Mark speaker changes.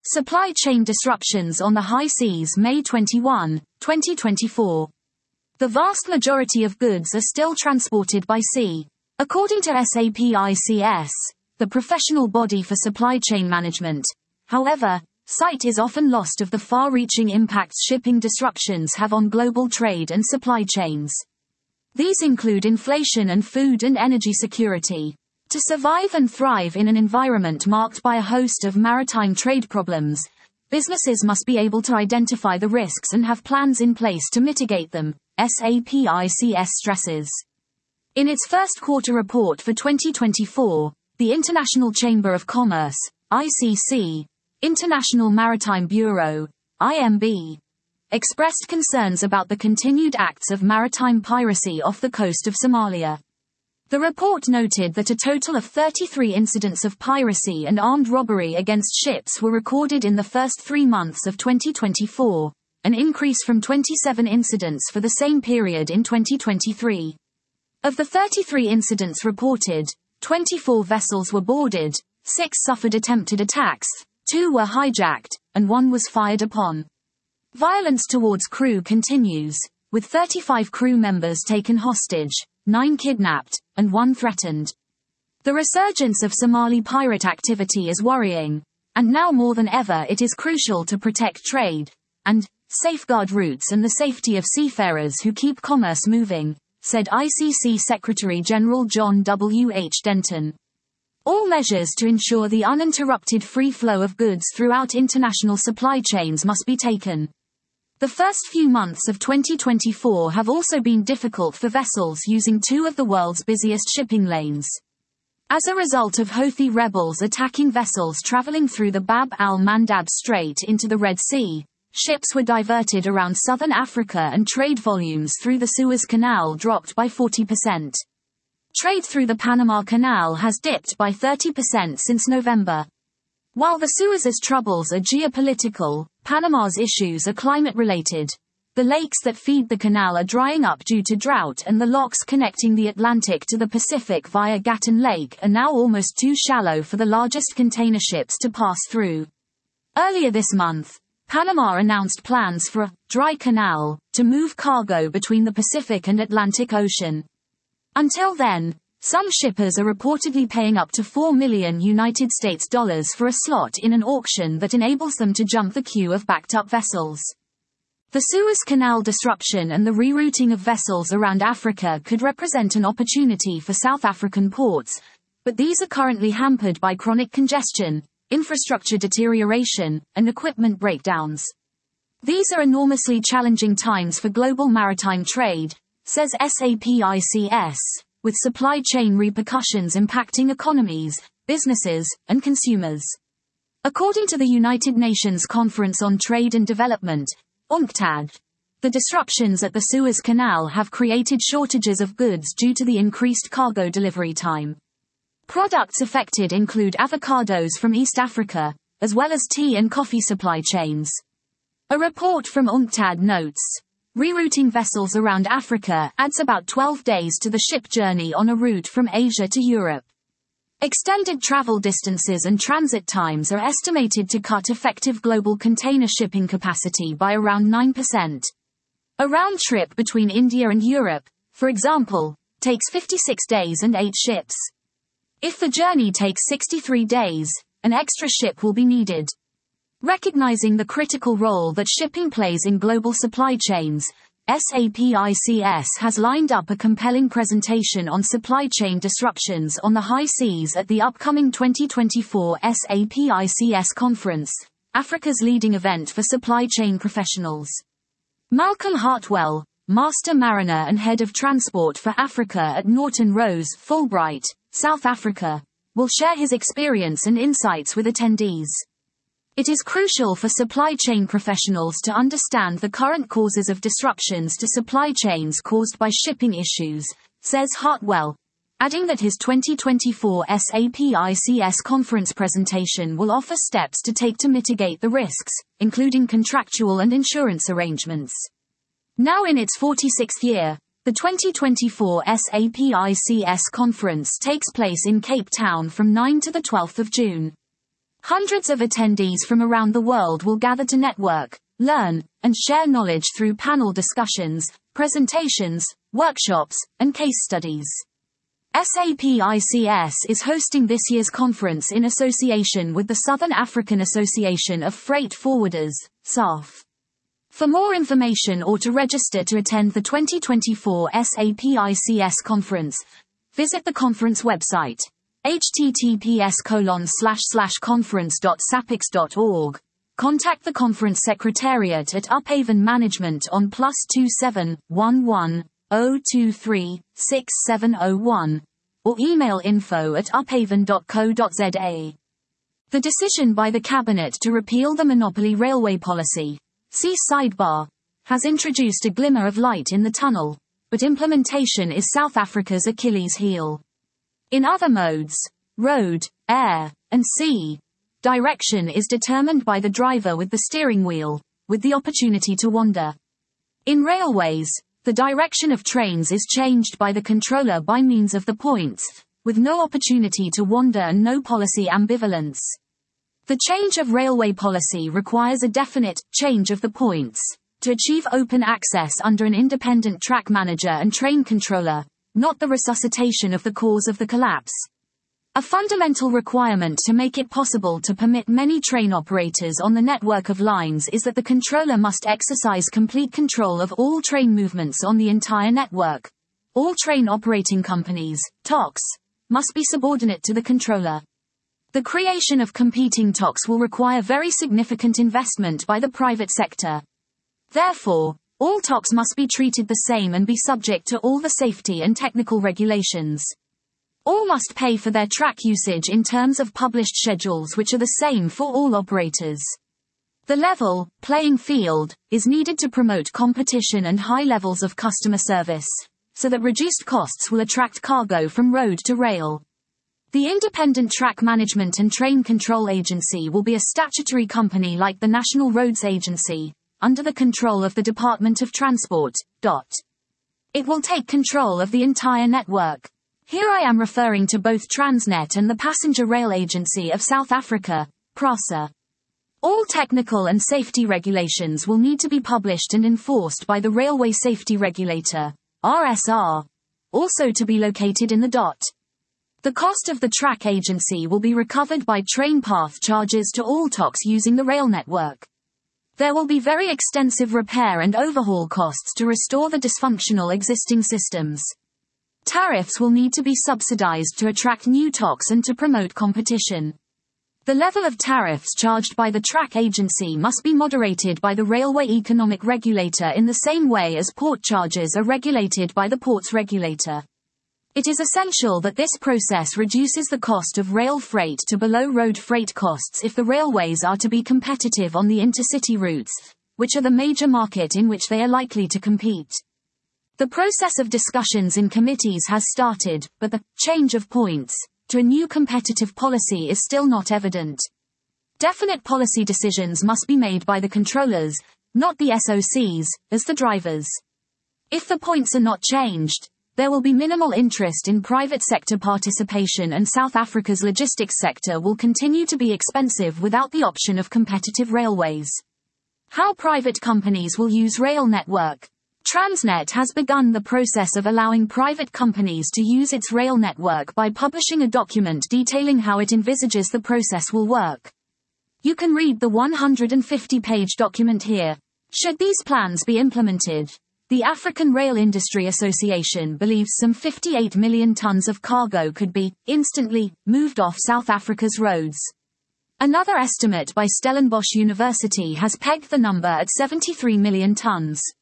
Speaker 1: Supply chain disruptions on the high seas, May 21, 2024. The vast majority of goods are still transported by sea. According to SAPICS, the professional body for supply chain management, however, sight is often lost of the far-reaching impacts shipping disruptions have on global trade and supply chains. These include inflation and food and energy security. To survive and thrive in an environment marked by a host of maritime trade problems, businesses must be able to identify the risks and have plans in place to mitigate them, SAPICS stresses. In its first quarter report for 2024, the International Chamber of Commerce, ICC, International Maritime Bureau, IMB, expressed concerns about the continued acts of maritime piracy off the coast of Somalia. The report noted that a total of 33 incidents of piracy and armed robbery against ships were recorded in the first 3 months of 2024, an increase from 27 incidents for the same period in 2023. Of the 33 incidents reported, 24 vessels were boarded, 6 suffered attempted attacks, 2 were hijacked, and 1 was fired upon. Violence towards crew continues, with 35 crew members taken hostage, 9 kidnapped, and 1 threatened. The resurgence of Somali pirate activity is worrying, and now more than ever it is crucial to protect trade and safeguard routes and the safety of seafarers who keep commerce moving, said ICC Secretary General John W. H. Denton. All measures to ensure the uninterrupted free flow of goods throughout international supply chains must be taken. The first few months of 2024 have also been difficult for vessels using 2 of the world's busiest shipping lanes. As a result of Houthi rebels attacking vessels traveling through the Bab al-Mandab Strait into the Red Sea, ships were diverted around southern Africa and trade volumes through the Suez Canal dropped by 40%. Trade through the Panama Canal has dipped by 30% since November. While the Suez's troubles are geopolitical, Panama's issues are climate-related. The lakes that feed the canal are drying up due to drought, and the locks connecting the Atlantic to the Pacific via Gatun Lake are now almost too shallow for the largest container ships to pass through. Earlier this month, Panama announced plans for a dry canal to move cargo between the Pacific and Atlantic Ocean. Until then, some shippers are reportedly paying up to $4 million for a slot in an auction that enables them to jump the queue of backed-up vessels. The Suez Canal disruption and the rerouting of vessels around Africa could represent an opportunity for South African ports, but these are currently hampered by chronic congestion, infrastructure deterioration, and equipment breakdowns. These are enormously challenging times for global maritime trade, says SAPICS, with supply chain repercussions impacting economies, businesses, and consumers. According to the United Nations Conference on Trade and Development, UNCTAD, the disruptions at the Suez Canal have created shortages of goods due to the increased cargo delivery time. Products affected include avocados from East Africa, as well as tea and coffee supply chains. A report from UNCTAD notes, rerouting vessels around Africa adds about 12 days to the ship journey on a route from Asia to Europe. Extended travel distances and transit times are estimated to cut effective global container shipping capacity by around 9%. A round trip between India and Europe, for example, takes 56 days and 8 ships. If the journey takes 63 days, an extra ship will be needed. Recognizing the critical role that shipping plays in global supply chains, SAPICS has lined up a compelling presentation on supply chain disruptions on the high seas at the upcoming 2024 SAPICS Conference, Africa's leading event for supply chain professionals. Malcolm Hartwell, Master Mariner and Head of Transport for Africa at Norton Rose, Fulbright, South Africa, will share his experience and insights with attendees. It is crucial for supply chain professionals to understand the current causes of disruptions to supply chains caused by shipping issues, says Hartwell, adding that his 2024 SAPICS conference presentation will offer steps to take to mitigate the risks, including contractual and insurance arrangements. Now in its 46th year, the 2024 SAPICS conference takes place in Cape Town from 9 to the 12th of June. Hundreds of attendees from around the world will gather to network, learn, and share knowledge through panel discussions, presentations, workshops, and case studies. SAP ICS is hosting this year's conference in association with the Southern African Association of Freight Forwarders, SAF. For more information or to register to attend the 2024 SAP ICS conference, visit the conference website, https://conference.sapix.org. Contact the conference secretariat at Uphaven Management on +27 11 023 6701 or email info@uphaven.co.za. The decision by the Cabinet to repeal the monopoly railway policy, see sidebar, has introduced a glimmer of light in the tunnel, but implementation is South Africa's Achilles heel. In other modes, road, air, and sea, direction is determined by the driver with the steering wheel, with the opportunity to wander. In railways, the direction of trains is changed by the controller by means of the points, with no opportunity to wander and no policy ambivalence. The change of railway policy requires a definite change of the points to achieve open access under an independent track manager and train controller, not the resuscitation of the cause of the collapse. A fundamental requirement to make it possible to permit many train operators on the network of lines is that the controller must exercise complete control of all train movements on the entire network. All train operating companies, TOCs, must be subordinate to the controller. The creation of competing TOCs will require very significant investment by the private sector. Therefore, all TOCs must be treated the same and be subject to all the safety and technical regulations. All must pay for their track usage in terms of published schedules which are the same for all operators. The level, playing field, is needed to promote competition and high levels of customer service, so that reduced costs will attract cargo from road to rail. The Independent Track Management and Train Control Agency will be a statutory company like the National Roads Agency, under the control of the Department of Transport. It will take control of the entire network. Here I am referring to both Transnet and the Passenger Rail Agency of South Africa, PRASA. All technical and safety regulations will need to be published and enforced by the Railway Safety Regulator, RSR, also to be located in the DOT. The cost of the track agency will be recovered by train path charges to all TOCs using the rail network. There will be very extensive repair and overhaul costs to restore the dysfunctional existing systems. Tariffs will need to be subsidized to attract new TOCs and to promote competition. The level of tariffs charged by the track agency must be moderated by the Railway Economic Regulator in the same way as port charges are regulated by the ports regulator. It is essential that this process reduces the cost of rail freight to below road freight costs if the railways are to be competitive on the intercity routes, which are the major market in which they are likely to compete. The process of discussions in committees has started, but the change of points to a new competitive policy is still not evident. Definite policy decisions must be made by the controllers, not the SOCs, as the drivers. If the points are not changed, there will be minimal interest in private sector participation and South Africa's logistics sector will continue to be expensive without the option of competitive railways. How private companies will use rail network. Transnet has begun the process of allowing private companies to use its rail network by publishing a document detailing how it envisages the process will work. You can read the 150-page document here. Should these plans be implemented, the African Rail Industry Association believes some 58 million tons of cargo could be, instantly, moved off South Africa's roads. Another estimate by Stellenbosch University has pegged the number at 73 million tons.